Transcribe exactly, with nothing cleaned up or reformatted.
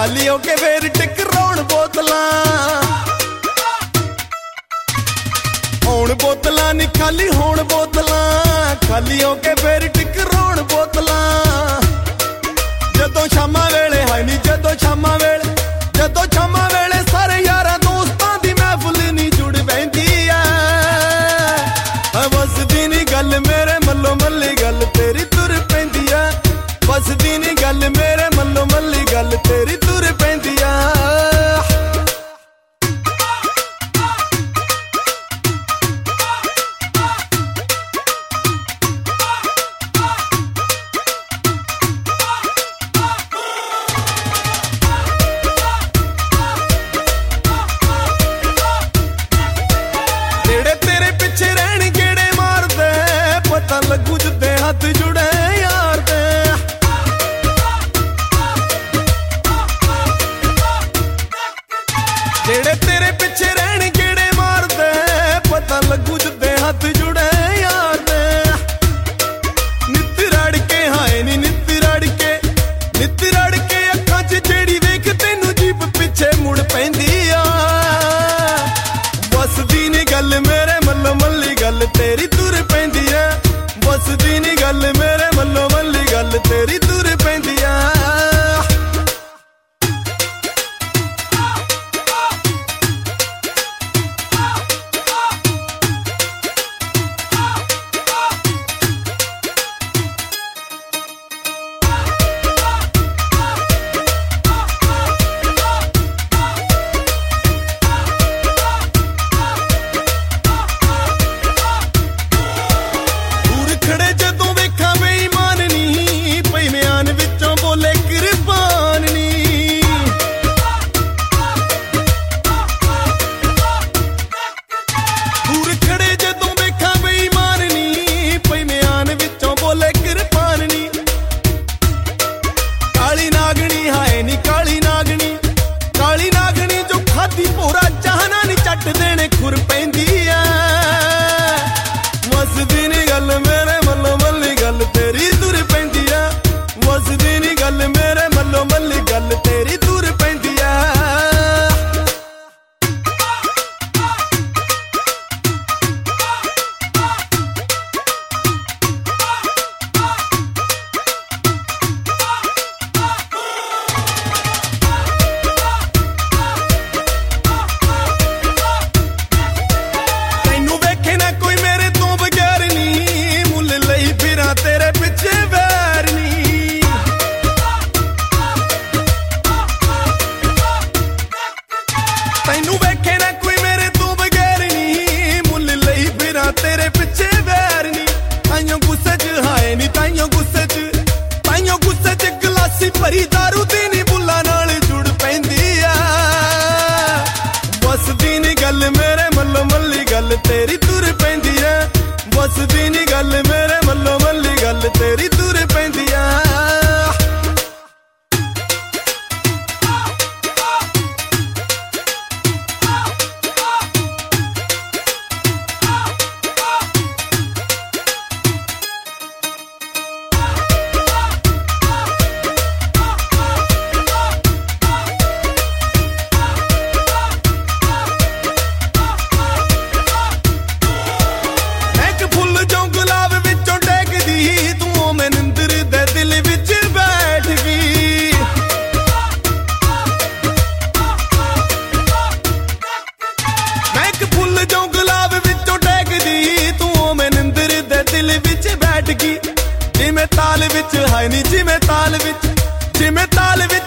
खाली होके फिर टकराउण बोतलां होण बोतलां नी खाली होण बोतलां खाली होके फिर टकराउण बोतलां जदों शामां वेले हाय नी जदों शामां वेले जदों शामां वेले सारे यारां दोस्तां दी महफिल नी जुड़ पैंदी ऐ वसदी नी गल मेरे मल्लो मल्ली गल तेरी तुर पैंदी ऐ वसदी नी गल मेरे मल्लो मल्ली गल तेरी तुर पैंदी ऐ लगू जुदे हाथ जुड़े यार दे जेड़े तेरे पिछे रहन गेड़े मार दे पता लगू जुदे हाथ जुड़े यार दे नित रड़ के हाय नी नित रड़ के नित रड़ के अखां च जेड़ी वेख तैनू जीप पिछे मुड़ पैंदी आ वसदी नी गल मेरे मल्लो मल्ली गल तेरी तुर पैंदी आ वसदी नी गल मेरे मल्लो मल्ली गल तेरी तुर पैंदी ऐ देने खुर पैंदी ऐ वसदी नी गल मेरे मल्लो मल्ली गल तेरी तुर पैंदी ऐ वसदी नी गल मेरे मल्लो मल्ली गल तेरी तुर पैंदी ऐ तेरे पिछे वैर नी ताइयों गुस्से च हाय नी ताइयों गुस्से च ताइयों गुस्से च गलासी भरी दारू दी नी बुल्ला नाल जुड़ पैंदी ऐ वसदी नी गल मेरे मल्लो मल्ली गल तेरी तुर पैंदी ऐ वसदी नी गल मेरे मल्लो मल्ली गल तेरी तुर पैंदी ऐ जिमें ताल विच हाय नी जिमें ताल विच जिमें ताल विच